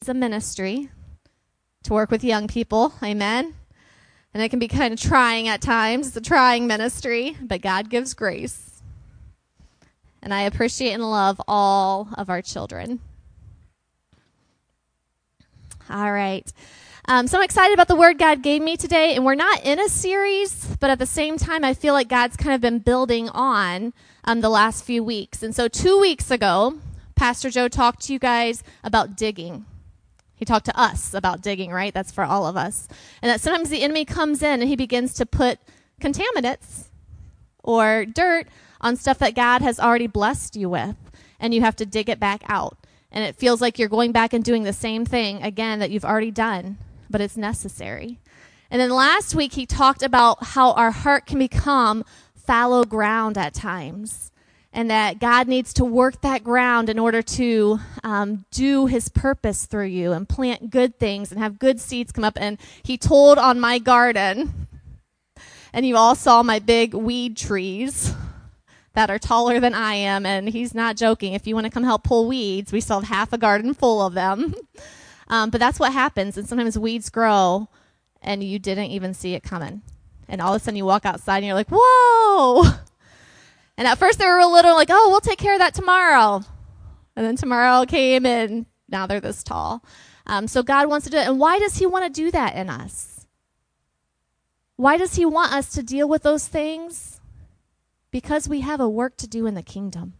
It's a ministry to work with young people, amen? And it can be kind of trying at times. It's a trying ministry, but God gives grace. And I appreciate and love all of our children. All right. So I'm excited about the word God gave me today, and we're not in a series, but at the same time, I feel like God's kind of been building on the last few weeks. And so 2 weeks ago, Pastor Joe talked to you guys about digging. He talked to us about digging, right? That's for all of us. And that sometimes the enemy comes in and he begins to put contaminants or dirt on stuff that God has already blessed you with, and you have to dig it back out. And it feels like you're going back and doing the same thing again that you've already done, but it's necessary. And then last week he talked about how our heart can become fallow ground at times, and that God needs to work that ground in order to do his purpose through you and plant good things and have good seeds come up. And he told on my garden, and you all saw my big weed trees that are taller than I am, and he's not joking. If you want to come help pull weeds, we still have half a garden full of them. But that's what happens, and sometimes weeds grow, and you didn't even see it coming. And all of a sudden you walk outside, and you're like, whoa! And at first they were a little like, oh, we'll take care of that tomorrow. And then tomorrow came, and now they're this tall. So God wants to do it. And why does he want to do that in us? Why does he want us to deal with those things? Because we have a work to do in the kingdom.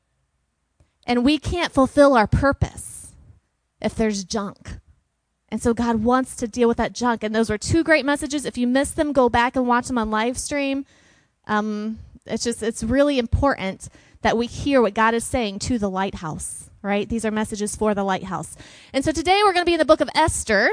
And we can't fulfill our purpose if there's junk. And so God wants to deal with that junk. And those were 2 great messages. If you missed them, go back and watch them on live stream. It's really important that we hear what God is saying to the lighthouse, right? These are messages for the lighthouse. And so today we're going to be in the book of Esther,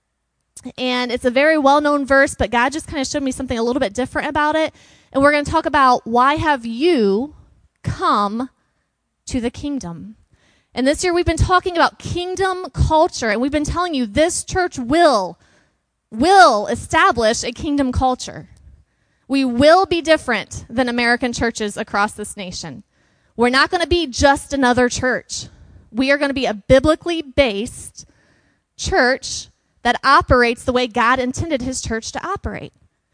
and it's a very well-known verse, but God just kind of showed me something a little bit different about it. And we're going to talk about why have you come to the kingdom. And this year we've been talking about kingdom culture, and we've been telling you this church will establish a kingdom culture. We will be different than American churches across this nation. We're not going to be just another church. We are going to be a biblically based church that operates the way God intended his church to operate.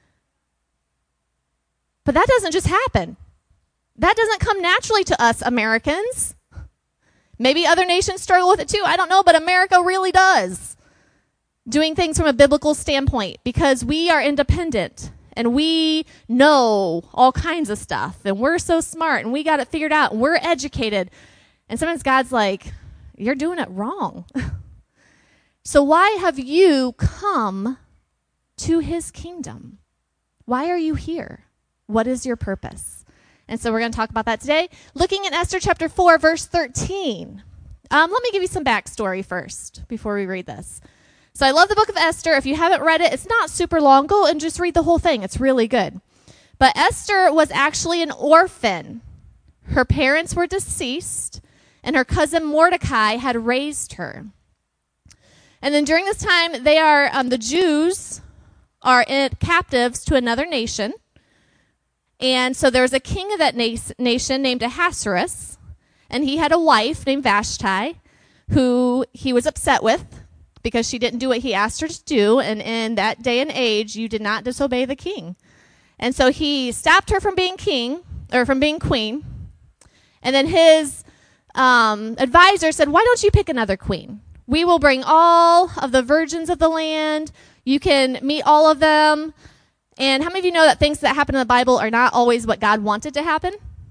But that doesn't just happen. That doesn't come naturally to us Americans. Maybe other nations struggle with it too. I don't know, but America really does. Doing things from a biblical standpoint, because we are independent. And we know all kinds of stuff, and we're so smart, and we got it figured out, and we're educated. And sometimes God's like, you're doing it wrong. So why have you come to his kingdom? Why are you here? What is your purpose? And so we're going to talk about that today. Looking at Esther chapter 4, verse 13. Let me give you some backstory first before we read this. So I love the book of Esther. If you haven't read it, it's not super long. Go and just read the whole thing. It's really good. But Esther was actually an orphan. Her parents were deceased, and her cousin Mordecai had raised her. And then during this time, the Jews are captives to another nation. And so there was a king of that nation named Ahasuerus, and he had a wife named Vashti, who he was upset with, because she didn't do what he asked her to do, and in that day and age, you did not disobey the king. And so he stopped her from being queen, and then his advisor said, why don't you pick another queen? We will bring all of the virgins of the land. You can meet all of them. And how many of you know that things that happen in the Bible are not always what God wanted to happen?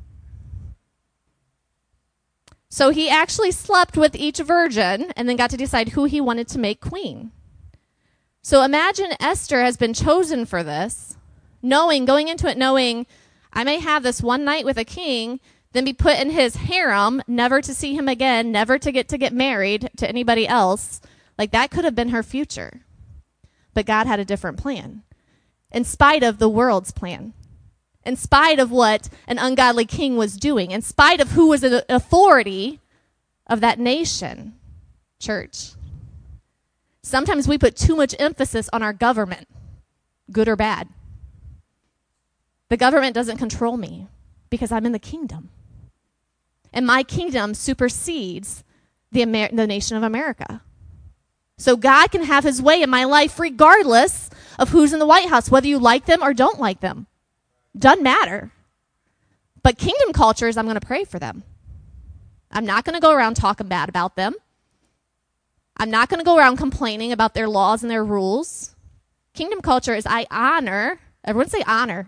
So he actually slept with each virgin and then got to decide who he wanted to make queen. So imagine Esther has been chosen for this, going into it knowing, I may have this one night with a king, then be put in his harem, never to see him again, never to get married to anybody else. Like, that could have been her future. But God had a different plan, in spite of the world's plan. In spite of what an ungodly king was doing, in spite of who was the authority of that nation, church. Sometimes we put too much emphasis on our government, good or bad. The government doesn't control me because I'm in the kingdom. And my kingdom supersedes the nation of America. So God can have his way in my life regardless of who's in the White House, whether you like them or don't like them. Doesn't matter. But kingdom culture is I'm going to pray for them. I'm not going to go around talking bad about them. I'm not going to go around complaining about their laws and their rules. Kingdom culture is I honor. Everyone say honor.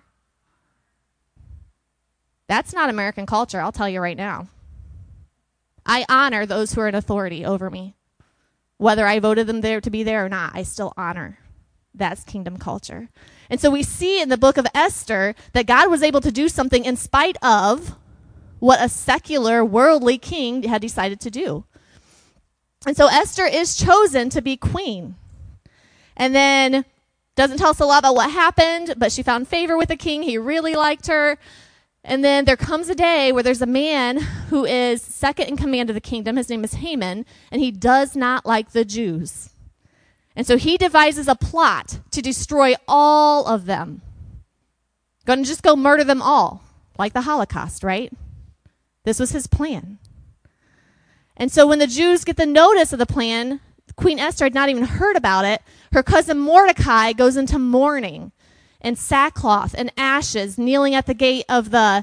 That's not American culture, I'll tell you right now. I honor those who are in authority over me. Whether I voted them there to be there or not, I still honor. That's kingdom culture. And so we see in the book of Esther that God was able to do something in spite of what a secular, worldly king had decided to do. And so Esther is chosen to be queen. And then doesn't tell us a lot about what happened, but she found favor with the king. He really liked her. And then there comes a day where there's a man who is second in command of the kingdom. His name is Haman, and he does not like the Jews. And so he devises a plot to destroy all of them. Going to just go murder them all, like the Holocaust, right? This was his plan. And so when the Jews get the notice of the plan, Queen Esther had not even heard about it. Her cousin Mordecai goes into mourning and sackcloth and ashes, kneeling at the gate of the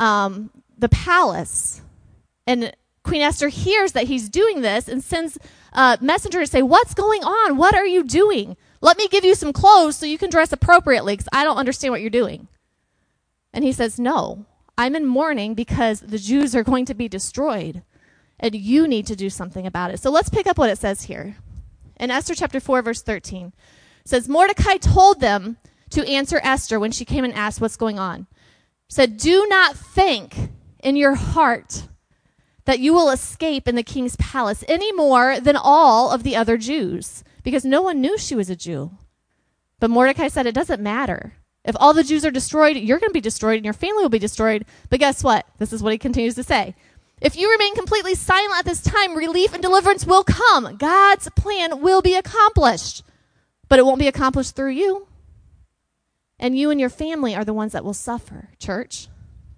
palace. And Queen Esther hears that he's doing this and sends a messenger to say, what's going on? What are you doing? Let me give you some clothes so you can dress appropriately because I don't understand what you're doing. And he says, no, I'm in mourning because the Jews are going to be destroyed and you need to do something about it. So let's pick up what it says here. In Esther chapter 4, verse 13, it says, Mordecai told them to answer Esther when she came and asked what's going on. Said, do not think in your heart that you will escape in the king's palace any more than all of the other Jews, because no one knew she was a Jew. But Mordecai said, it doesn't matter. If all the Jews are destroyed, you're going to be destroyed and your family will be destroyed. But guess what? This is what he continues to say. If you remain completely silent at this time, relief and deliverance will come. God's plan will be accomplished, but it won't be accomplished through you. And you and your family are the ones that will suffer, church.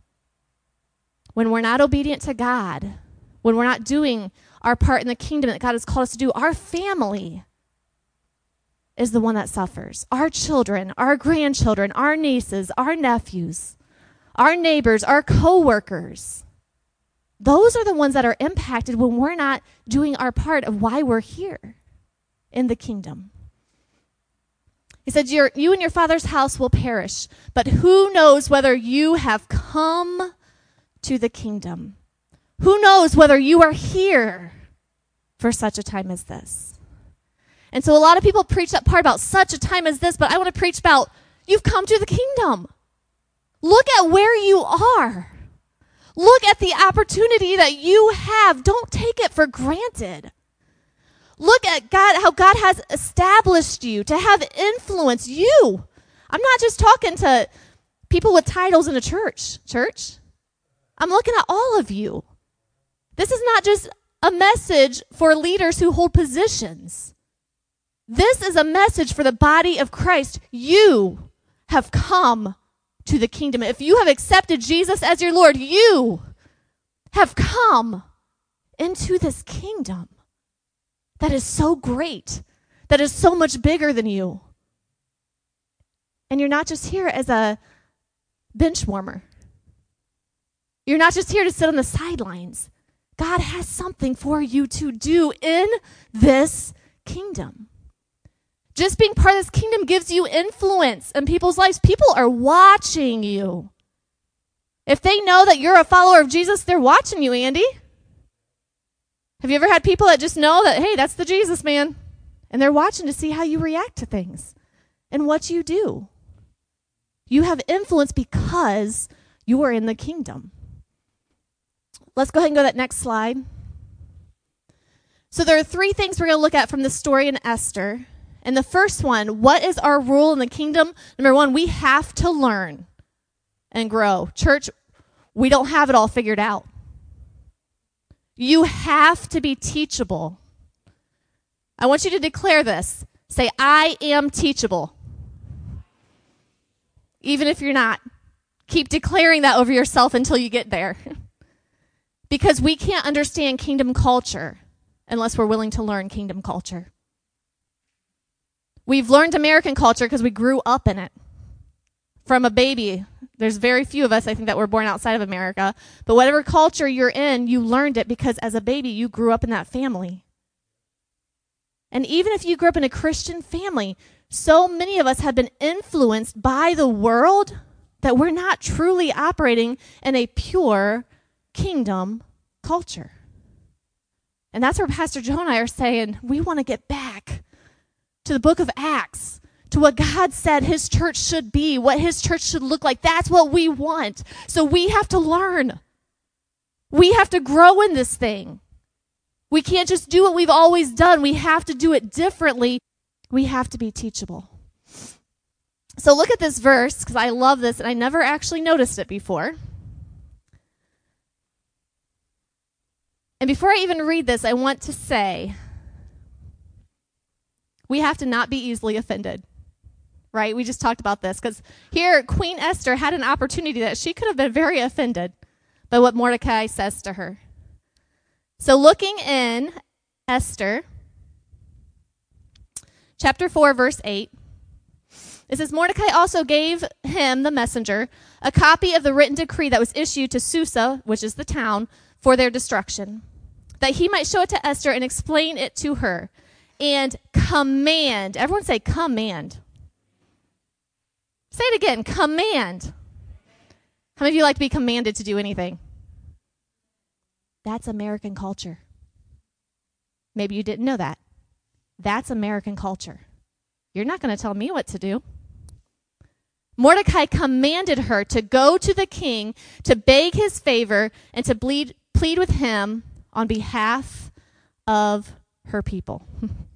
When we're not obedient to God, when we're not doing our part in the kingdom that God has called us to do, our family is the one that suffers. Our children, our grandchildren, our nieces, our nephews, our neighbors, our co-workers. Those are the ones that are impacted when we're not doing our part of why we're here in the kingdom. He said, you and your father's house will perish, but who knows whether you have come to the kingdom? Who knows whether you are here for such a time as this? And so a lot of people preach that part about such a time as this, but I want to preach about you've come to the kingdom. Look at where you are. Look at the opportunity that you have. Don't take it for granted. Look at God, how God has established you to have influence. You. I'm not just talking to people with titles in a church. I'm looking at all of you. This is not just a message for leaders who hold positions. This is a message for the body of Christ. You have come to the kingdom. If you have accepted Jesus as your Lord, you have come into this kingdom that is so great, that is so much bigger than you. And you're not just here as a bench warmer. You're not just here to sit on the sidelines. God has something for you to do in this kingdom. Just being part of this kingdom gives you influence in people's lives. People are watching you. If they know that you're a follower of Jesus, they're watching you, Andy. Have you ever had people that just know that, hey, that's the Jesus man? And they're watching to see how you react to things and what you do. You have influence because you are in the kingdom. Let's go ahead and go to that next slide. So there are three things we're going to look at from the story in Esther. And the first one, what is our role in the kingdom? Number one, we have to learn and grow. Church, we don't have it all figured out. You have to be teachable. I want you to declare this. Say, I am teachable. Even if you're not. Keep declaring that over yourself until you get there. Because we can't understand kingdom culture unless we're willing to learn kingdom culture. We've learned American culture because we grew up in it. From a baby, there's very few of us, I think, that were born outside of America. But whatever culture you're in, you learned it because as a baby, you grew up in that family. And even if you grew up in a Christian family, so many of us have been influenced by the world that we're not truly operating in a pure kingdom culture. And that's where Pastor Joe and I are saying we want to get back to the book of Acts, to what God said his church should be, what his church should look like. That's what we want. So we have to learn. We have to grow in this thing. We can't just do what we've always done. We have to do it differently. We have to be teachable. So look at this verse, because I love this, and I never actually noticed it before. And before I even read this, I want to say, we have to not be easily offended, right? We just talked about this, because here Queen Esther had an opportunity that she could have been very offended by what Mordecai says to her. So looking in Esther, chapter 4, verse 8, it says, Mordecai also gave him, the messenger, a copy of the written decree that was issued to Susa, which is the town, for their destruction, that he might show it to Esther and explain it to her, and command. Everyone say command. Say it again, command. How many of you like to be commanded to do anything? That's American culture. Maybe you didn't know that. That's American culture. You're not going to tell me what to do. Mordecai commanded her to go to the king to beg his favor and to plead with him on behalf of her people.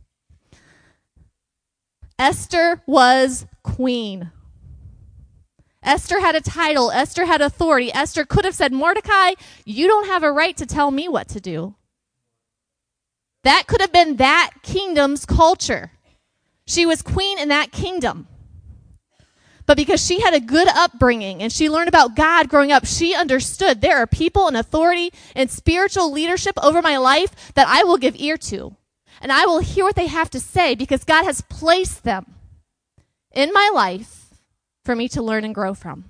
Esther was queen. Esther had a title. Esther had authority. Esther could have said, Mordecai, you don't have a right to tell me what to do. That could have been that kingdom's culture. She was queen in that kingdom. But because she had a good upbringing and she learned about God growing up, she understood there are people in authority and spiritual leadership over my life that I will give ear to. And I will hear what they have to say because God has placed them in my life for me to learn and grow from.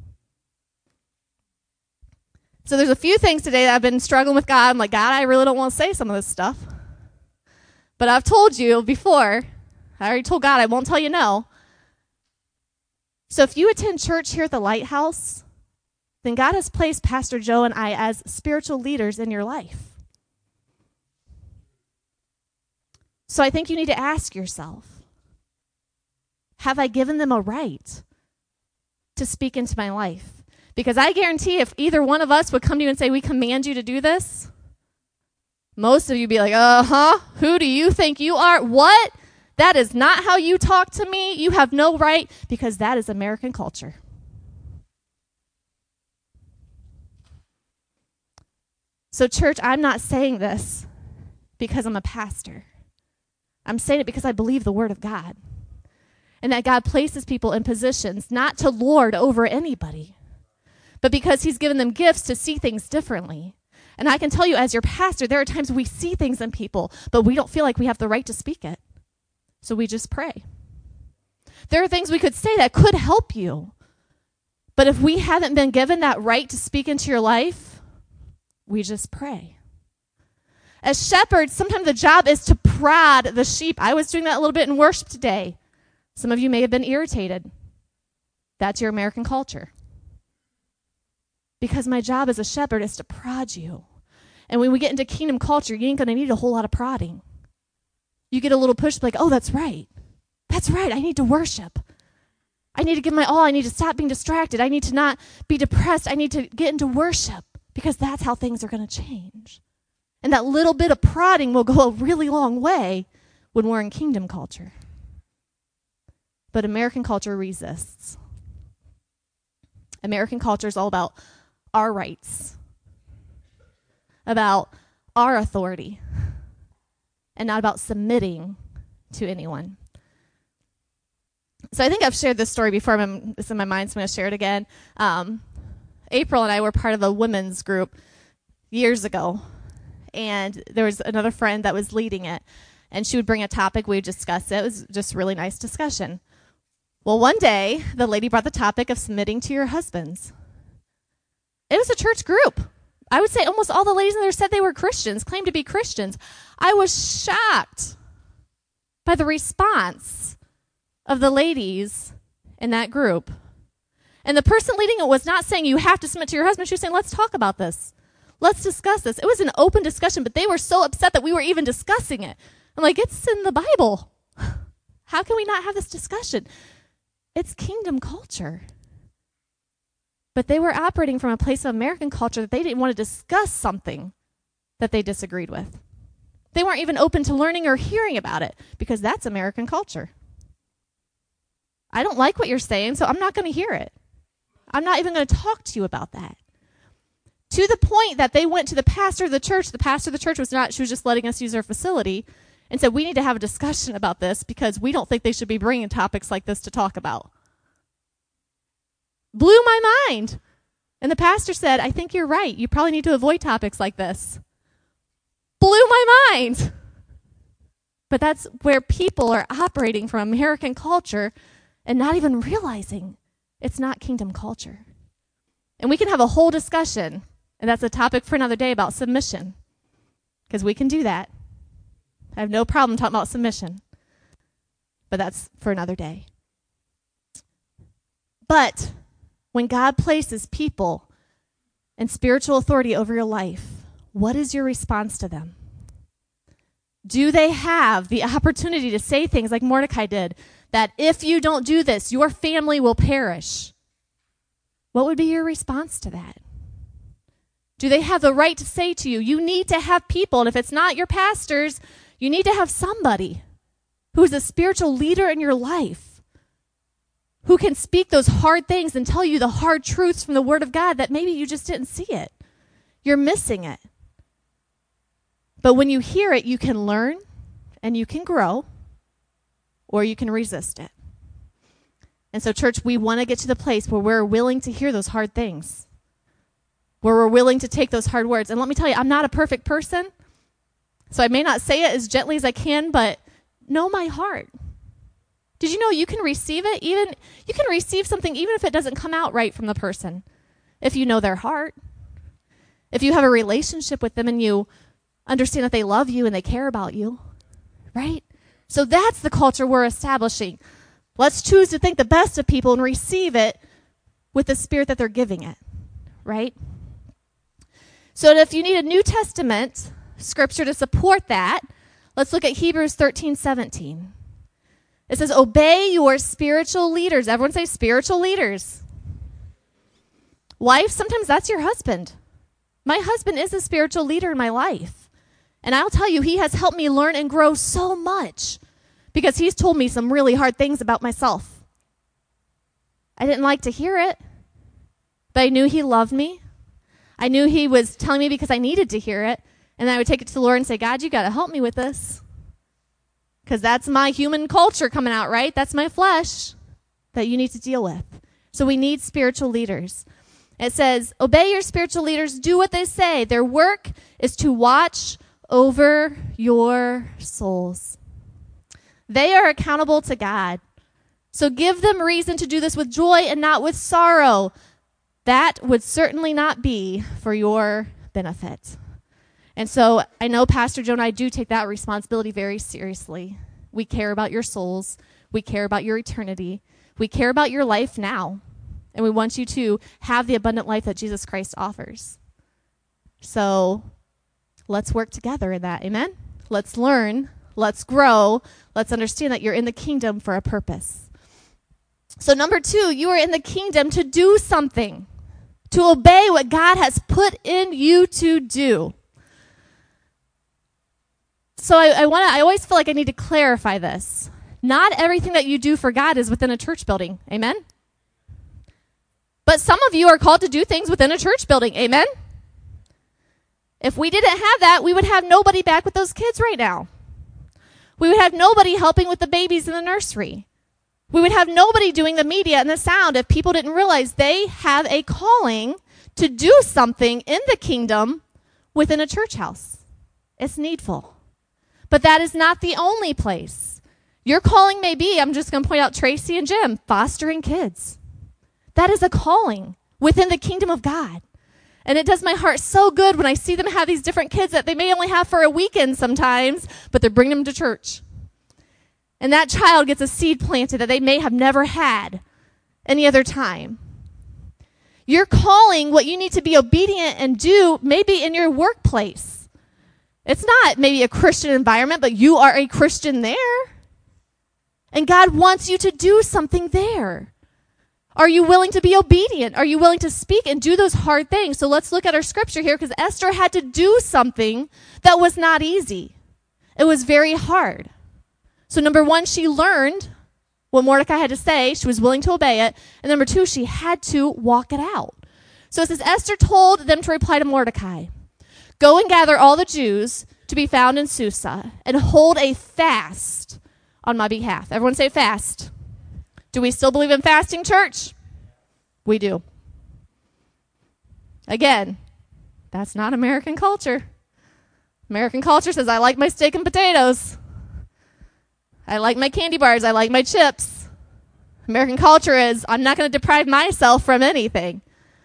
So there's a few things today that I've been struggling with God. I'm like, God, I really don't want to say some of this stuff. But I've told you before, I already told God I won't tell you no. So if you attend church here at the Lighthouse, then God has placed Pastor Joe and I as spiritual leaders in your life. So I think you need to ask yourself, have I given them a right to speak into my life? Because I guarantee if either one of us would come to you and say, we command you to do this, most of you would be like, who do you think you are? What? That is not how you talk to me. You have no right, because that is American culture. So church, I'm not saying this because I'm a pastor. I'm saying it because I believe the word of God. And that God places people in positions not to lord over anybody, but because he's given them gifts to see things differently. And I can tell you as your pastor, there are times we see things in people, but we don't feel like we have the right to speak it. So we just pray. There are things we could say that could help you. But if we haven't been given that right to speak into your life, we just pray. As shepherds, sometimes the job is to prod the sheep. I was doing that a little bit in worship today. Some of you may have been irritated. That's your American culture. Because my job as a shepherd is to prod you. And when we get into kingdom culture, you ain't going to need a whole lot of prodding. You get a little push like, oh, that's right. That's right. I need to worship. I need to give my all. I need to stop being distracted. I need to not be depressed. I need to get into worship because that's how things are going to change. And that little bit of prodding will go a really long way when we're in kingdom culture. But American culture resists. American culture is all about our rights, about our authority, and not about submitting to anyone. So I think I've shared this story before. It's in my mind, so I'm going to share it again. April and I were part of a women's group years ago, and there was another friend that was leading it. and she would bring a topic, we would discuss it. It was just really nice discussion. Well, one day, the lady brought the topic of submitting to your husbands. It was a church group. I would say almost all the ladies in there said they were Christians, claimed to be Christians. I was shocked by the response of the ladies in that group. And the person leading it was not saying you have to submit to your husband. She was saying, let's talk about this. Let's discuss this. It was an open discussion, but they were so upset that we were even discussing it. I'm like, it's in the Bible. How can we not have this discussion? It's kingdom culture. But they were operating from a place of American culture that they didn't want to discuss something that they disagreed with. They weren't even open to learning or hearing about it because that's American culture. I don't like what you're saying, so I'm not going to hear it. I'm not even going to talk to you about that. To the point that they went to the pastor of the church. The pastor of the church she was just letting us use her facility and said, we need to have a discussion about this because we don't think they should be bringing topics like this to talk about. Blew my mind. And the pastor said, I think you're right. You probably need to avoid topics like this. Blew my mind. But that's where people are operating from American culture and not even realizing it's not kingdom culture. And we can have a whole discussion, and that's a topic for another day, about submission, because we can do that. I have no problem talking about submission, but that's for another day. But when God places people and spiritual authority over your life, what is your response to them? Do they have the opportunity to say things like Mordecai did, that if you don't do this, your family will perish? What would be your response to that? Do they have the right to say to you, you need to have people, and if it's not your pastors, you need to have somebody who is a spiritual leader in your life, who can speak those hard things and tell you the hard truths from the Word of God that maybe you just didn't see it. You're missing it. But when you hear it, you can learn and you can grow, or you can resist it. And so, church, we want to get to the place where we're willing to hear those hard things, where we're willing to take those hard words. And let me tell you, I'm not a perfect person, so I may not say it as gently as I can, but know my heart. Did you know you can receive it? You can receive something even if it doesn't come out right from the person, if you know their heart. If you have a relationship with them and you understand that they love you and they care about you, right? So that's the culture we're establishing. Let's choose to think the best of people and receive it with the spirit that they're giving it, right? So if you need a New Testament scripture to support that, let's look at Hebrews 13:17. It says, obey your spiritual leaders. Everyone say spiritual leaders. Wife, sometimes that's your husband. My husband is a spiritual leader in my life. And I'll tell you, he has helped me learn and grow so much because he's told me some really hard things about myself. I didn't like to hear it, but I knew he loved me. I knew he was telling me because I needed to hear it. And I would take it to the Lord and say, God, you got to help me with this. Because that's my human culture coming out, right? That's my flesh that you need to deal with. So we need spiritual leaders. It says, obey your spiritual leaders, do what they say. Their work is to watch over your souls. They are accountable to God. So give them reason to do this with joy and not with sorrow. That would certainly not be for your benefit. And so I know Pastor Joe and I do take that responsibility very seriously. We care about your souls. We care about your eternity. We care about your life now. And we want you to have the abundant life that Jesus Christ offers. So let's work together in that. Amen? Let's learn. Let's grow. Let's understand that you're in the kingdom for a purpose. So number 2, you are in the kingdom to do something, to obey what God has put in you to do. So I always feel like I need to clarify this. Not everything that you do for God is within a church building. Amen? But some of you are called to do things within a church building. Amen? If we didn't have that, we would have nobody back with those kids right now. We would have nobody helping with the babies in the nursery. We would have nobody doing the media and the sound if people didn't realize they have a calling to do something in the kingdom within a church house. It's needful. But that is not the only place. Your calling may be, I'm just going to point out Tracy and Jim, fostering kids. That is a calling within the kingdom of God. And it does my heart so good when I see them have these different kids that they may only have for a weekend sometimes, but they're bringing them to church. And that child gets a seed planted that they may have never had any other time. You're calling what you need to be obedient and do maybe in your workplace. It's not maybe a Christian environment, but you are a Christian there. And God wants you to do something there. Are you willing to be obedient? Are you willing to speak and do those hard things? So let's look at our scripture here, because Esther had to do something that was not easy. It was very hard. So number one, she learned what Mordecai had to say. She was willing to obey it. And number two, she had to walk it out. So it says, Esther told them to reply to Mordecai, "Go and gather all the Jews to be found in Susa and hold a fast on my behalf." Everyone say fast. Do we still believe in fasting, church? We do. Again, that's not American culture. American culture says, I like my steak and potatoes. I like my candy bars. I like my chips. American culture is, I'm not going to deprive myself from anything.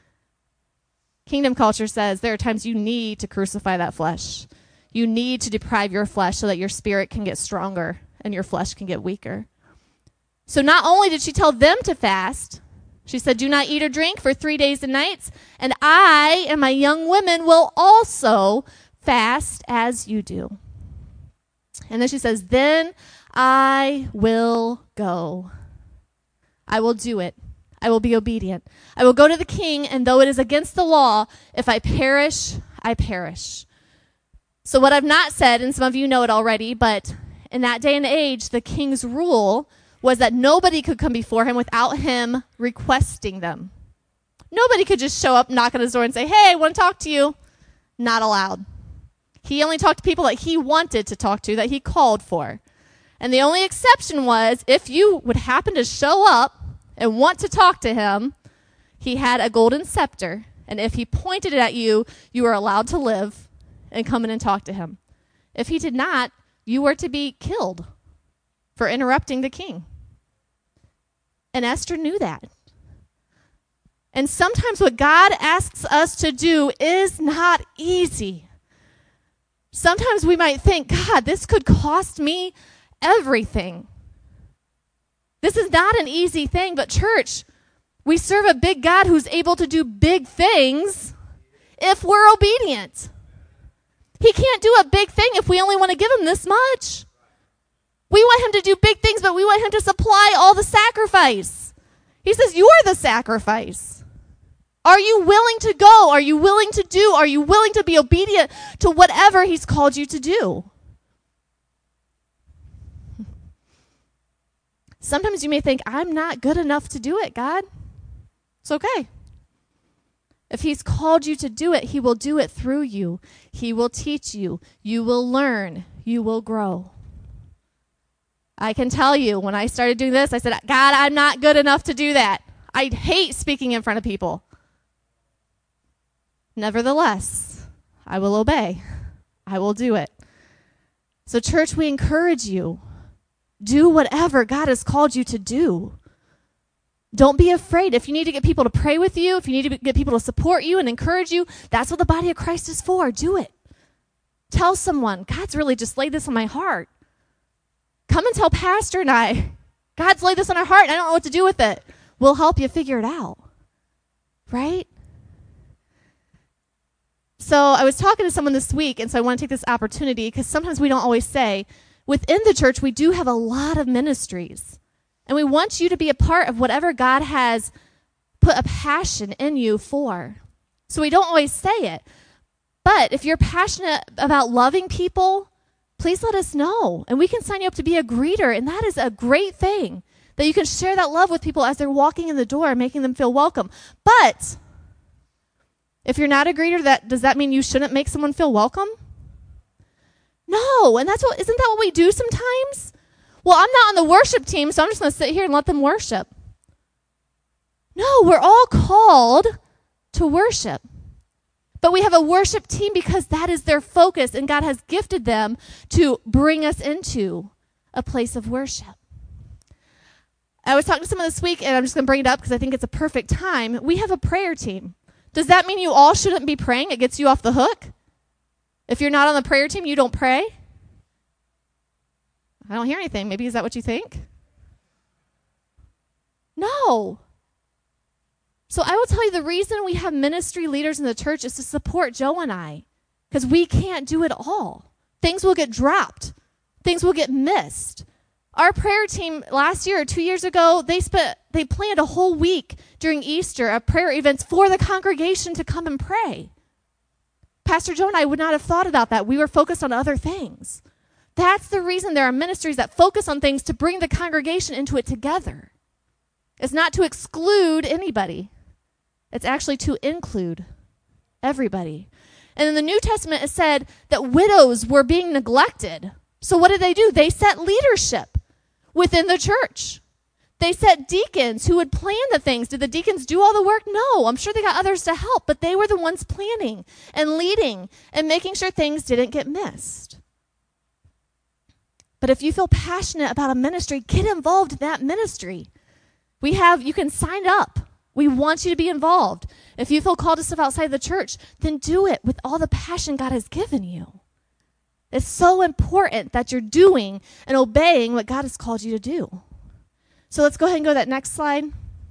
Kingdom culture says there are times you need to crucify that flesh. You need to deprive your flesh so that your spirit can get stronger and your flesh can get weaker. So not only did she tell them to fast, she said, "Do not eat or drink for 3 days and nights, and I and my young women will also fast as you do." And then she says, "Then I will go. I will do it. I will be obedient. I will go to the king, and though it is against the law, if I perish, I perish." So what I've not said, and some of you know it already, but in that day and age, the king's rule was that nobody could come before him without him requesting them. Nobody could just show up, knock on his door, and say, "Hey, I want to talk to you." Not allowed. He only talked to people that he wanted to talk to, that he called for. And the only exception was if you would happen to show up and want to talk to him, he had a golden scepter. And if he pointed it at you, you were allowed to live and come in and talk to him. If he did not, you were to be killed for interrupting the king. And Esther knew that. And sometimes what God asks us to do is not easy. Sometimes we might think, God, this could cost me everything. This is not an easy thing, but church, we serve a big God who's able to do big things if we're obedient. He can't do a big thing if we only want to give him this much. We want him to do big things, but we want him to supply all the sacrifice. He says, you are the sacrifice. Are you willing to go? Are you willing to do? Are you willing to be obedient to whatever he's called you to do? Sometimes you may think, I'm not good enough to do it, God. It's okay. If he's called you to do it, he will do it through you. He will teach you. You will learn. You will grow. I can tell you, when I started doing this, I said, God, I'm not good enough to do that. I hate speaking in front of people. Nevertheless, I will obey. I will do it. So, church, we encourage you. Do whatever God has called you to do. Don't be afraid. If you need to get people to pray with you, if you need to get people to support you and encourage you, that's what the body of Christ is for. Do it. Tell someone, God's really just laid this on my heart. Come and tell Pastor and I, God's laid this on our heart and I don't know what to do with it. We'll help you figure it out. Right? So I was talking to someone this week, and so I want to take this opportunity because sometimes we don't always say, within the church, we do have a lot of ministries. And we want you to be a part of whatever God has put a passion in you for. So we don't always say it. But if you're passionate about loving people, please let us know. And we can sign you up to be a greeter. And that is a great thing, that you can share that love with people as they're walking in the door, making them feel welcome. But if you're not a greeter, does that mean you shouldn't make someone feel welcome? No. And isn't that what we do sometimes? Well, I'm not on the worship team, so I'm just going to sit here and let them worship. No, we're all called to worship. But we have a worship team because that is their focus, and God has gifted them to bring us into a place of worship. I was talking to someone this week, and I'm just going to bring it up because I think it's a perfect time. We have a prayer team. Does that mean you all shouldn't be praying? It gets you off the hook? If you're not on the prayer team, you don't pray? I don't hear anything. Maybe is that what you think? No. So I will tell you the reason we have ministry leaders in the church is to support Joe and I, because we can't do it all. Things will get dropped. Things will get missed. Our prayer team last year or 2 years ago, they planned a whole week during Easter of prayer events for the congregation to come and pray. Pastor Joe and I would not have thought about that. We were focused on other things. That's the reason there are ministries that focus on things to bring the congregation into it together. It's not to exclude anybody. It's actually to include everybody. And in the New Testament, it said that widows were being neglected. So what did they do? They set leadership within the church. They set deacons who would plan the things. Did the deacons do all the work? No. I'm sure they got others to help, but they were the ones planning and leading and making sure things didn't get missed. But if you feel passionate about a ministry, get involved in that ministry. You can sign up. We want you to be involved. If you feel called to stuff outside the church, then do it with all the passion God has given you. It's so important that you're doing and obeying what God has called you to do. So let's go ahead and go to that next slide.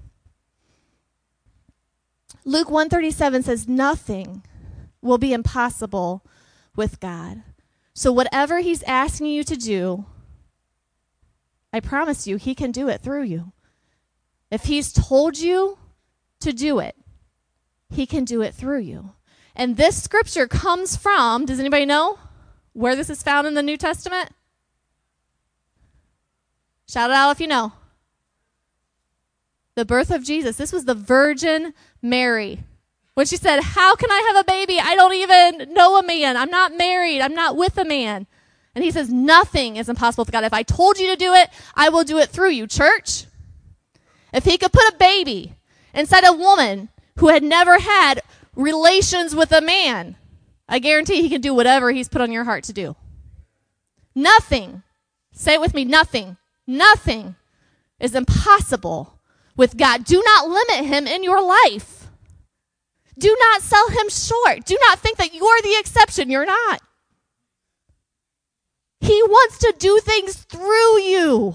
Luke 1:37 says, nothing will be impossible with God. So whatever he's asking you to do, I promise you, he can do it through you. If he's told you to do it, he can do it through you. And this scripture comes from, does anybody know where this is found in the New Testament? Shout it out if you know. The birth of Jesus. This was the Virgin Mary. When she said, how can I have a baby? I don't even know a man. I'm not married. I'm not with a man. And he says, nothing is impossible with God. If I told you to do it, I will do it through you, church. If he could put a baby inside a woman who had never had relations with a man, I guarantee he can do whatever he's put on your heart to do. Nothing, say it with me, nothing is impossible with God. Do not limit him in your life. Do not sell him short. Do not think that you're the exception. You're not. He wants to do things through you.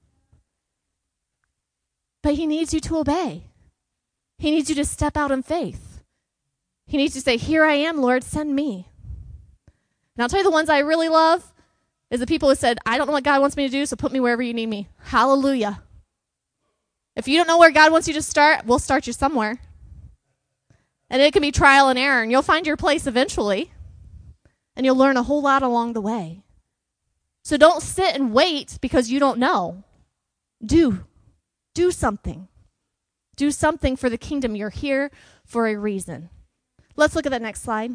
But he needs you to obey. He needs you to step out in faith. He needs you to say, here I am, Lord, send me. And I'll tell you the ones I really love is the people who said, I don't know what God wants me to do, so put me wherever you need me. Hallelujah. If you don't know where God wants you to start, we'll start you somewhere. And it can be trial and error, and you'll find your place eventually. And you'll learn a whole lot along the way. So don't sit and wait because you don't know. Do something. Do something for the kingdom. You're here for a reason. Let's look at that next slide.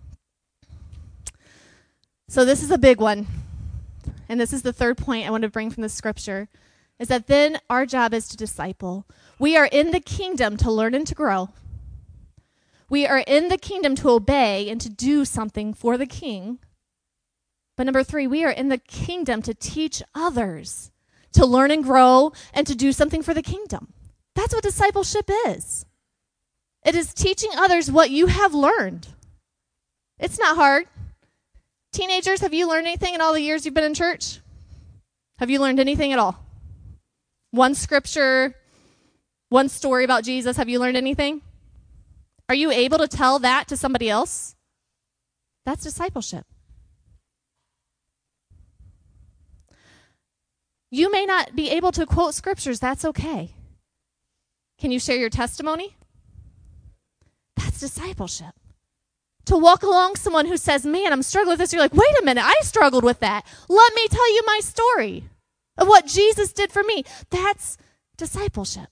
So this is a big one. And this is the third point I want to bring from the scripture, is that then our job is to disciple. We are in the kingdom to learn and to grow. We are in the kingdom to obey and to do something for the king. But number 3, we are in the kingdom to teach others, to learn and grow, and to do something for the kingdom. That's what discipleship is. It is teaching others what you have learned. It's not hard. Teenagers, have you learned anything in all the years you've been in church? Have you learned anything at all? One scripture, one story about Jesus, have you learned anything? Are you able to tell that to somebody else? That's discipleship. You may not be able to quote scriptures. That's okay. Can you share your testimony? That's discipleship. To walk along someone who says, man, I'm struggling with this. You're like, wait a minute, I struggled with that. Let me tell you my story of what Jesus did for me. That's discipleship.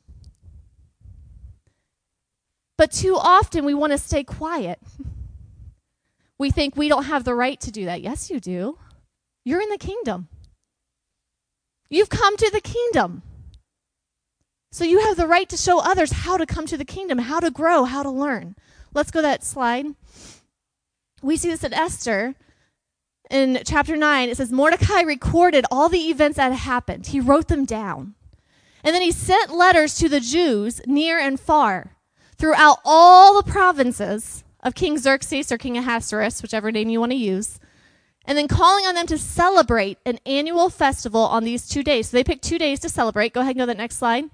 But too often we want to stay quiet. We think we don't have the right to do that. Yes, you do. You're in the kingdom. You've come to the kingdom. So you have the right to show others how to come to the kingdom, how to grow, how to learn. Let's go to that slide. We see this in Esther. In chapter 9, it says, Mordecai recorded all the events that had happened. He wrote them down. And then he sent letters to the Jews near and far throughout all the provinces of King Xerxes or King Ahasuerus, whichever name you want to use, and then calling on them to celebrate an annual festival on these 2 days. So they picked 2 days to celebrate. Go ahead and go to the next slide.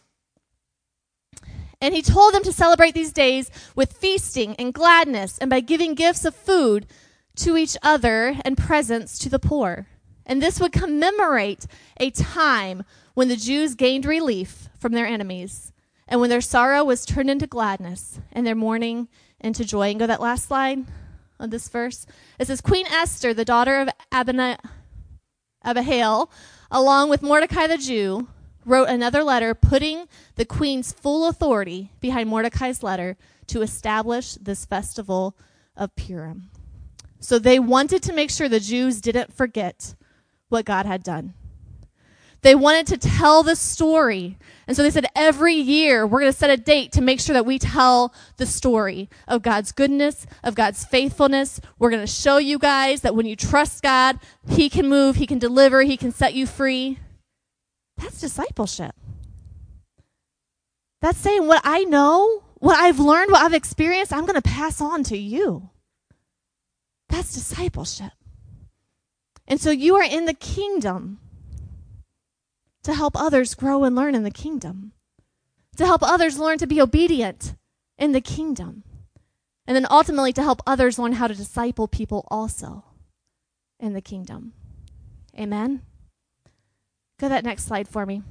And he told them to celebrate these days with feasting and gladness and by giving gifts of food to each other and presents to the poor. And this would commemorate a time when the Jews gained relief from their enemies and when their sorrow was turned into gladness and their mourning into joy. And go to that last slide on this verse. It says, Queen Esther, the daughter of Abihail, along with Mordecai the Jew, wrote another letter putting the queen's full authority behind Mordecai's letter to establish this festival of Purim. So they wanted to make sure the Jews didn't forget what God had done. They wanted to tell the story. And so they said, every year we're going to set a date to make sure that we tell the story of God's goodness, of God's faithfulness. We're going to show you guys that when you trust God, he can move, he can deliver, he can set you free. That's discipleship. That's saying what I know, what I've learned, what I've experienced, I'm going to pass on to you. That's discipleship. And so you are in the kingdom to help others grow and learn in the kingdom, to help others learn to be obedient in the kingdom, and then ultimately to help others learn how to disciple people also in the kingdom. Amen? Go to that next slide for me.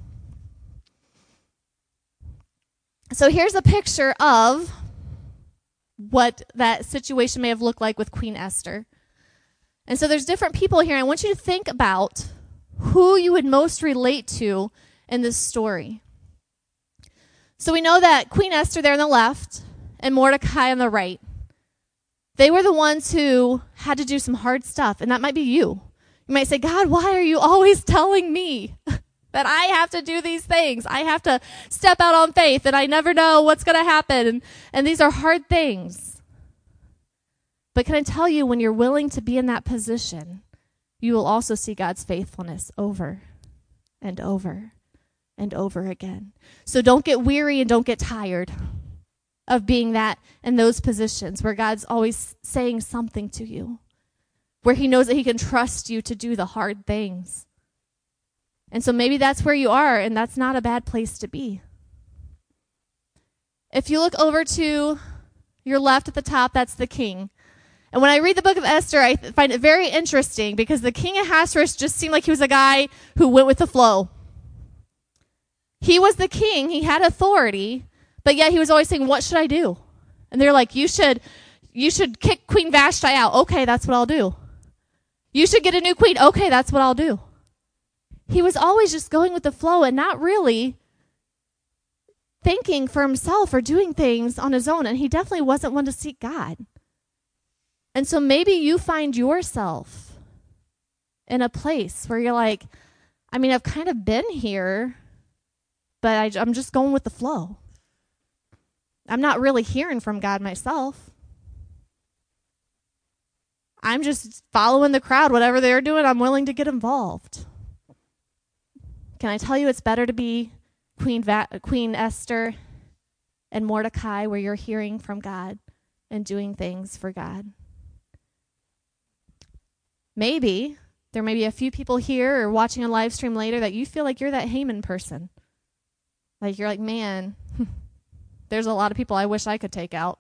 So here's a picture of what that situation may have looked like with Queen Esther. And so there's different people here. I want you to think about who you would most relate to in this story. So we know that Queen Esther there on the left and Mordecai on the right, they were the ones who had to do some hard stuff, and that might be you. You might say, God, why are you always telling me that I have to do these things? I have to step out on faith, and I never know what's going to happen, and these are hard things. But can I tell you, when you're willing to be in that position, you will also see God's faithfulness over and over and over again. So don't get weary and don't get tired of being that in those positions where God's always saying something to you, where he knows that he can trust you to do the hard things. And so maybe that's where you are, and that's not a bad place to be. If you look over to your left at the top, that's the king. And when I read the book of Esther, I find it very interesting because the king Ahasuerus just seemed like he was a guy who went with the flow. He was the king, he had authority, but yet he was always saying, what should I do? And they're like, you should kick Queen Vashti out. Okay, that's what I'll do. You should get a new queen. Okay, that's what I'll do. He was always just going with the flow and not really thinking for himself or doing things on his own. And he definitely wasn't one to seek God. And so maybe you find yourself in a place where you're like, I mean, I've kind of been here, but I'm just going with the flow. I'm not really hearing from God myself. I'm just following the crowd. Whatever they're doing, I'm willing to get involved. Can I tell you it's better to be Queen Esther and Mordecai, where you're hearing from God and doing things for God? Maybe there may be a few people here or watching a live stream later that you feel like you're that Haman person. Like you're like, man, there's a lot of people I wish I could take out.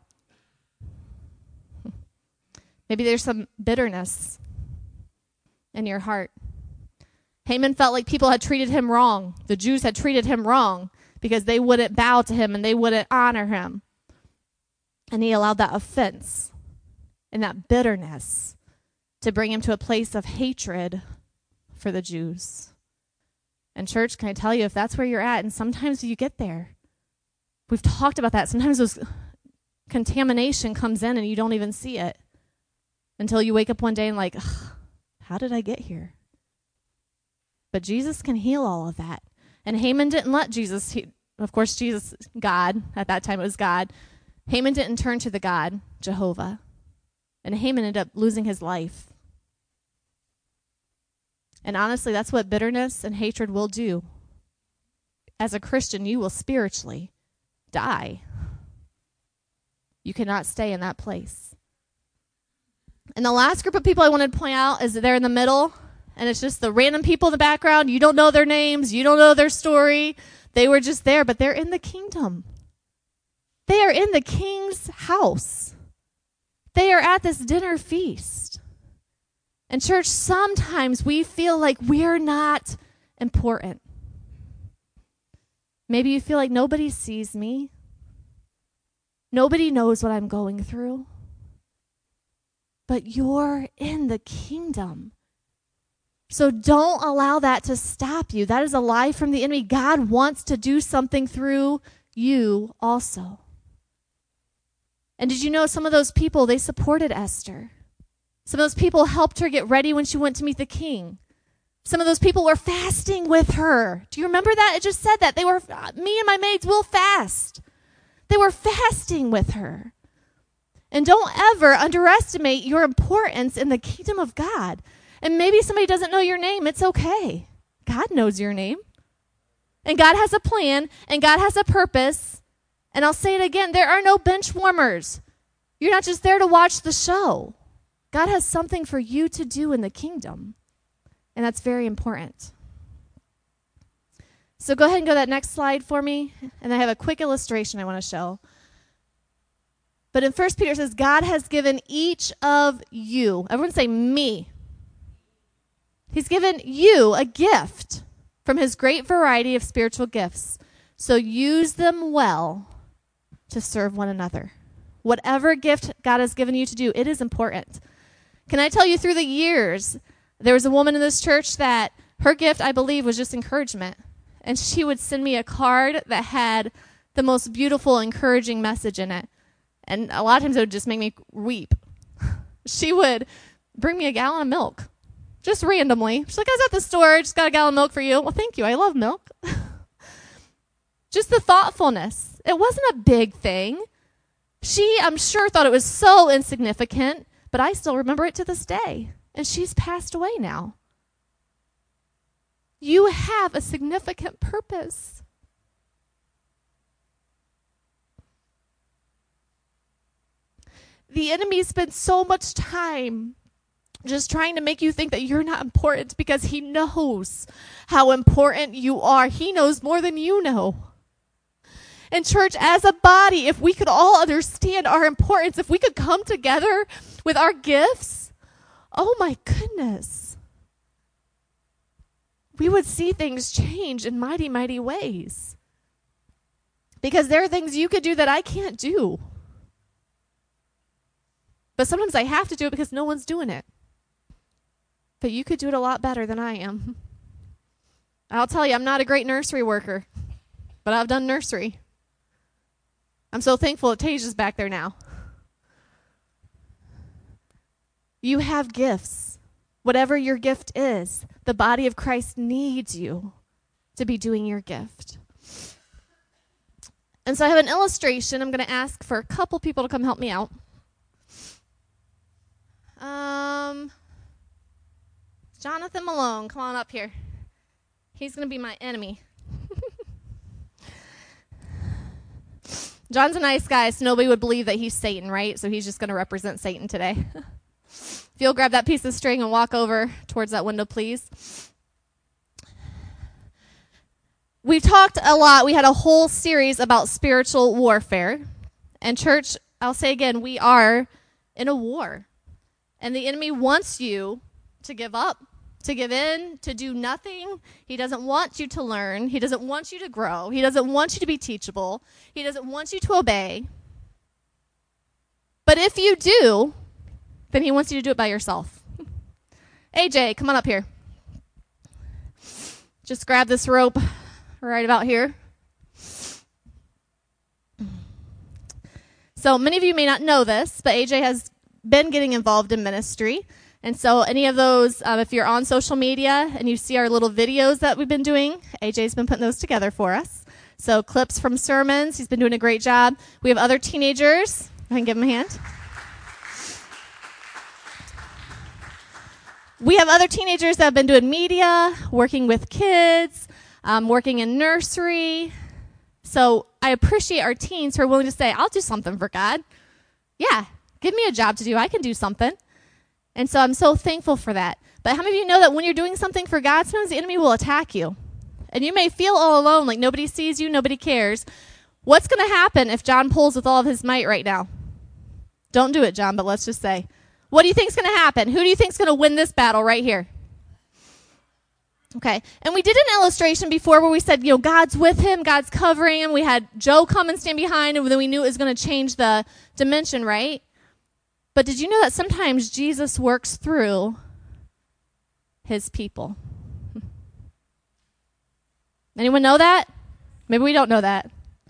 Maybe there's some bitterness in your heart. Haman felt like people had treated him wrong. The Jews had treated him wrong because they wouldn't bow to him and they wouldn't honor him. And he allowed that offense and that bitterness to bring him to a place of hatred for the Jews. And church, can I tell you, if that's where you're at, and sometimes you get there, we've talked about that. Sometimes those contamination comes in and you don't even see it until you wake up one day and like, how did I get here? But Jesus can heal all of that. And Haman didn't let Jesus of course, Jesus, God, at that time it was God. Haman didn't turn to the God, Jehovah. And Haman ended up losing his life. And honestly, that's what bitterness and hatred will do. As a Christian, you will spiritually die. You cannot stay in that place. And the last group of people I wanted to point out is that they're in the middle, and it's just the random people in the background. You don't know their names. You don't know their story. They were just there, but they're in the kingdom. They are in the king's house. They are at this dinner feast. And church, sometimes we feel like we're not important. Maybe you feel like nobody sees me. Nobody knows what I'm going through. But you're in the kingdom. So don't allow that to stop you. That is a lie from the enemy. God wants to do something through you also. And did you know some of those people, they supported Esther? Some of those people helped her get ready when she went to meet the king. Some of those people were fasting with her. Do you remember that? It just said that. Me and my maids will fast. They were fasting with her. And don't ever underestimate your importance in the kingdom of God. And maybe somebody doesn't know your name. It's okay. God knows your name. And God has a plan, and God has a purpose. And I'll say it again, there are no bench warmers. You're not just there to watch the show. God has something for you to do in the kingdom. And that's very important. So go ahead and go to that next slide for me. And I have a quick illustration I want to show. But in 1 Peter it says, God has given each of you, everyone say me. He's given you a gift from his great variety of spiritual gifts. So use them well to serve one another. Whatever gift God has given you to do, it is important. Can I tell you, through the years, there was a woman in this church that her gift, I believe, was just encouragement. And she would send me a card that had the most beautiful, encouraging message in it. And a lot of times it would just make me weep. She would bring me a gallon of milk, just randomly. She's like, I was at the store, just got a gallon of milk for you. Well, thank you. I love milk. Just the thoughtfulness. It wasn't a big thing. She, I'm sure, thought it was so insignificant, but I still remember it to this day. And she's passed away now. You have a significant purpose. The enemy spends so much time just trying to make you think that you're not important because he knows how important you are. He knows more than you know. And church, as a body, if we could all understand our importance, if we could come together with our gifts, oh my goodness, we would see things change in mighty, mighty ways. Because there are things you could do that I can't do. But sometimes I have to do it because no one's doing it. But you could do it a lot better than I am. I'll tell you, I'm not a great nursery worker, but I've done nursery. I'm so thankful that Tasia's back there now. You have gifts. Whatever your gift is, the body of Christ needs you to be doing your gift. And so I have an illustration. I'm going to ask for a couple people to come help me out. Jonathan Malone, come on up here. He's going to be my enemy. John's a nice guy, so nobody would believe that he's Satan, right? So he's just going to represent Satan today. If you'll grab that piece of string and walk over towards that window, please. We've talked a lot. We had a whole series about spiritual warfare. And church, I'll say again, we are in a war. And the enemy wants you to give up, to give in, to do nothing. He doesn't want you to learn. He doesn't want you to grow. He doesn't want you to be teachable. He doesn't want you to obey. But if you do, then he wants you to do it by yourself. AJ, come on up here. Just grab this rope right about here. So many of you may not know this, but AJ has been getting involved in ministry. And so any of those, if you're on social media and you see our little videos that we've been doing, AJ's been putting those together for us. So clips from sermons. He's been doing a great job. We have other teenagers. I can give him a hand. We have other teenagers that have been doing media, working with kids, working in nursery. So I appreciate our teens who are willing to say, I'll do something for God. Yeah, give me a job to do. I can do something. And so I'm so thankful for that. But how many of you know that when you're doing something for God, sometimes the enemy will attack you? And you may feel all alone, like nobody sees you, nobody cares. What's going to happen if John pulls with all of his might right now? Don't do it, John, but let's just say. What do you think is going to happen? Who do you think is going to win this battle right here? Okay, and we did an illustration before where we said, God's with him, God's covering him. We had Joe come and stand behind, and then we knew it was going to change the dimension, right? But did you know that sometimes Jesus works through his people? Anyone know that? Maybe we don't know that.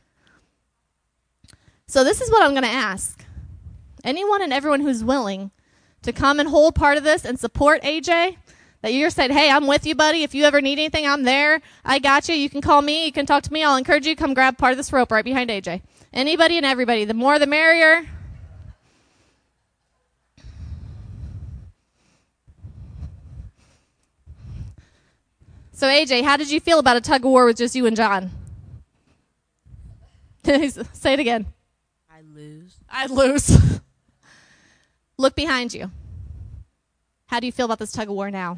So this is what I'm going to ask. Anyone and everyone who's willing to come and hold part of this and support AJ, that you're saying, hey, I'm with you, buddy. If you ever need anything, I'm there. I got you. You can call me. You can talk to me. I'll encourage you. Come grab part of this rope right behind AJ. Anybody and everybody. The more, the merrier. So, AJ, how did you feel about a tug of war with just you and John? Say it again. I'd lose. Look behind you. How do you feel about this tug of war now?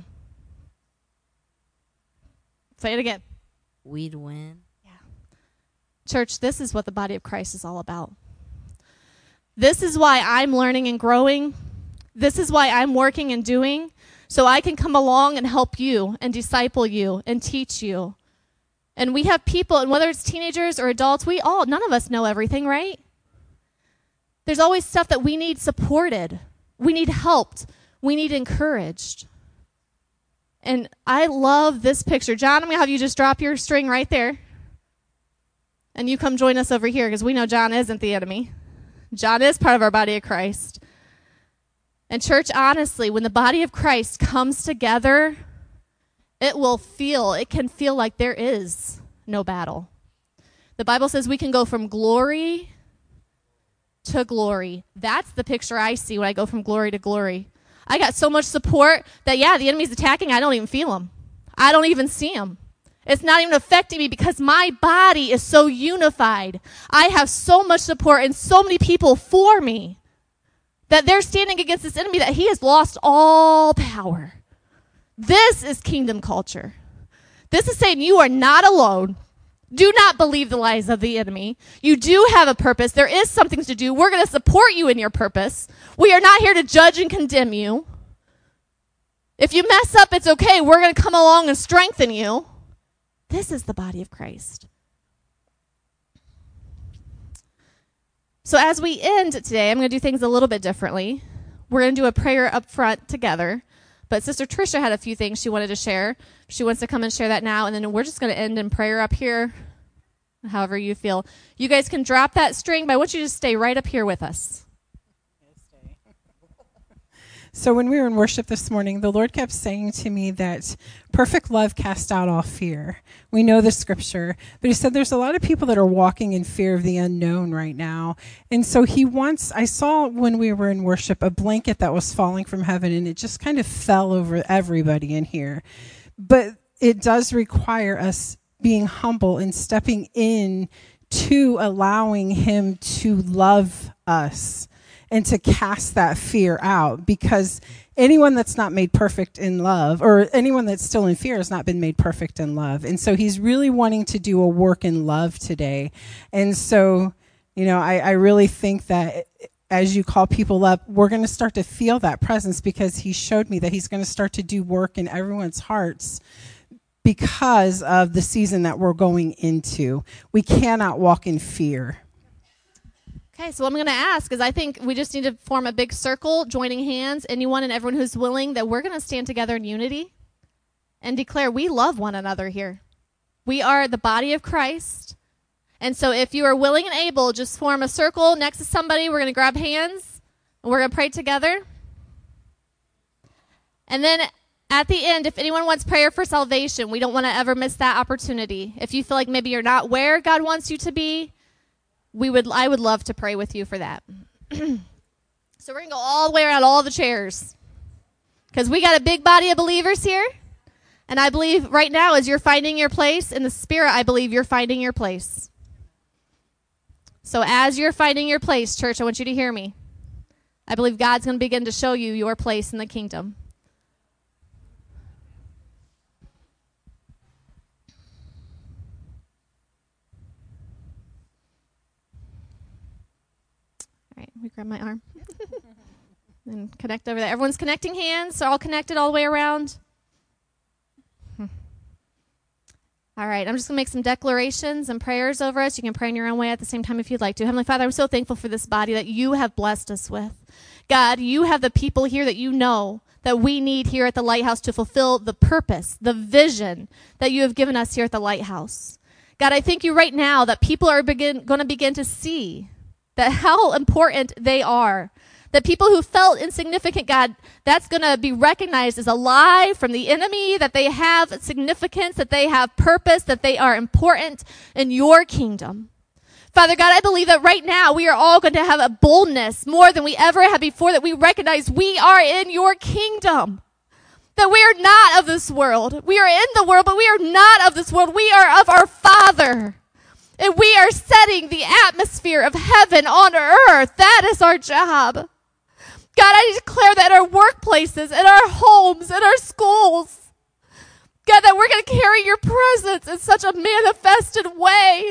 Say it again. We'd win. Yeah. Church, this is what the body of Christ is all about. This is why I'm learning and growing. This is why I'm working and doing, so I can come along and help you and disciple you and teach you. And we have people, and whether it's teenagers or adults, none of us know everything, right? There's always stuff that we need supported. We need helped. We need encouraged. And I love this picture. John, I'm going to have you just drop your string right there. And you come join us over here, because we know John isn't the enemy. John is part of our body of Christ. And church, honestly, when the body of Christ comes together, it can feel like there is no battle. The Bible says we can go from glory to glory. That's the picture I see when I go from glory to glory. I got so much support that, the enemy's attacking. I don't even feel him. I don't even see him. It's not even affecting me because my body is so unified. I have so much support and so many people for me that they're standing against this enemy that he has lost all power. This is kingdom culture. This is saying you are not alone. Do not believe the lies of the enemy. You do have a purpose. There is something to do. We're going to support you in your purpose. We are not here to judge and condemn you. If you mess up, it's okay. We're going to come along and strengthen you. This is the body of Christ. So as we end today, I'm going to do things a little bit differently. We're going to do a prayer up front together. But Sister Tricia had a few things she wanted to share. She wants to come and share that now, and then we're just going to end in prayer up here, however you feel. You guys can drop that string, but I want you to stay right up here with us. So when we were in worship this morning, the Lord kept saying to me that perfect love casts out all fear. We know the scripture, but he said there's a lot of people that are walking in fear of the unknown right now. And so I saw when we were in worship a blanket that was falling from heaven, and it just kind of fell over everybody in here. But it does require us being humble and stepping in to allowing him to love us and to cast that fear out, because anyone that's not made perfect in love, or anyone that's still in fear, has not been made perfect in love. And so he's really wanting to do a work in love today. And so, I really think that as you call people up, we're going to start to feel that presence, because he showed me that he's going to start to do work in everyone's hearts because of the season that we're going into. We cannot walk in fear. Okay, so what I'm going to ask is I think we just need to form a big circle, joining hands, anyone and everyone who's willing, that we're going to stand together in unity and declare we love one another here. We are the body of Christ. And so if you are willing and able, just form a circle next to somebody. We're going to grab hands, and we're going to pray together. And then At the end, if anyone wants prayer for salvation, we don't want to ever miss that opportunity. If you feel like maybe you're not where God wants you to be, I would love to pray with you for that. So we're going to go all the way around all the chairs, because we got a big body of believers here. And I believe right now, as you're finding your place in the Spirit, I believe you're finding your place. So as you're finding your place, church, I want you to hear me. I believe God's going to begin to show you your place in the kingdom. All right, let me grab my arm and connect over there. Everyone's connecting hands, so all connected all the way around. All right, I'm just going to make some declarations and prayers over us. You can pray in your own way at the same time if you'd like to. Heavenly Father, I'm so thankful for this body that you have blessed us with. God, you have the people here that you know that we need here at the Lighthouse to fulfill the purpose, the vision that you have given us here at the Lighthouse. God, I thank you right now that people are going to begin to see that how important they are. That people who felt insignificant, God, that's going to be recognized as a lie from the enemy, that they have significance, that they have purpose, that they are important in your kingdom. Father God, I believe that right now we are all going to have a boldness more than we ever had before, that we recognize we are in your kingdom. That we are not of this world. We are in the world, but we are not of this world. We are of our Father. And we are setting the atmosphere of heaven on earth. That is our job. God, I declare that in our workplaces, in our homes, in our schools, God, that we're going to carry your presence in such a manifested way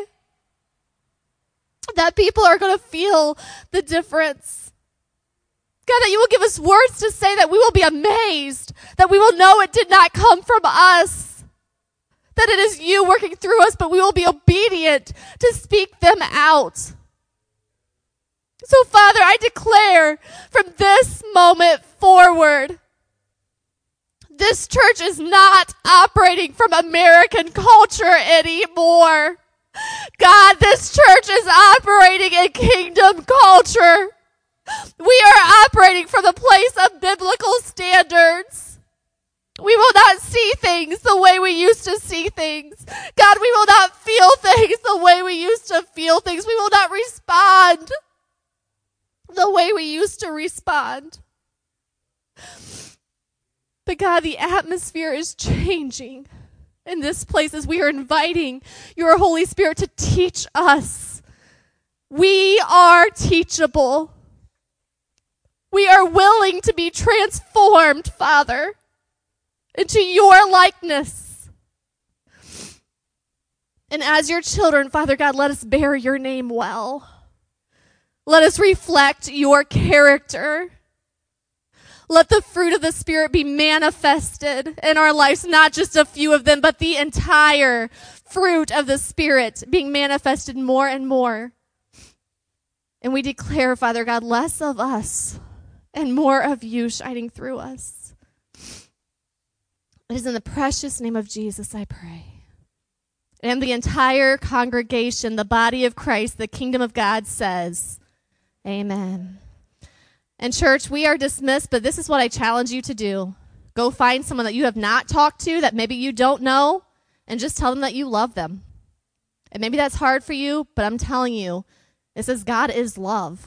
that people are going to feel the difference. God, that you will give us words to say that we will be amazed, that we will know it did not come from us, that it is you working through us, but we will be obedient to speak them out. So, Father, I declare from this moment forward, this church is not operating from American culture anymore. God, this church is operating in kingdom culture. We are operating from a place of biblical standards. We will not see things the way we used to see things. God, we will not feel things the way we used to feel things. We will not respond the way we used to respond. But God, the atmosphere is changing in this place as we are inviting your Holy Spirit to teach us. We are teachable. We are willing to be transformed, Father, into your likeness. And as your children, Father God, let us bear your name well. Let us reflect your character. Let the fruit of the Spirit be manifested in our lives, not just a few of them, but the entire fruit of the Spirit being manifested more and more. And we declare, Father God, less of us and more of you shining through us. It is in the precious name of Jesus I pray. And the entire congregation, the body of Christ, the kingdom of God says, amen. And church, we are dismissed, but this is what I challenge you to do. Go find someone that you have not talked to, that maybe you don't know, and just tell them that you love them. And maybe that's hard for you, but I'm telling you, it says God is love.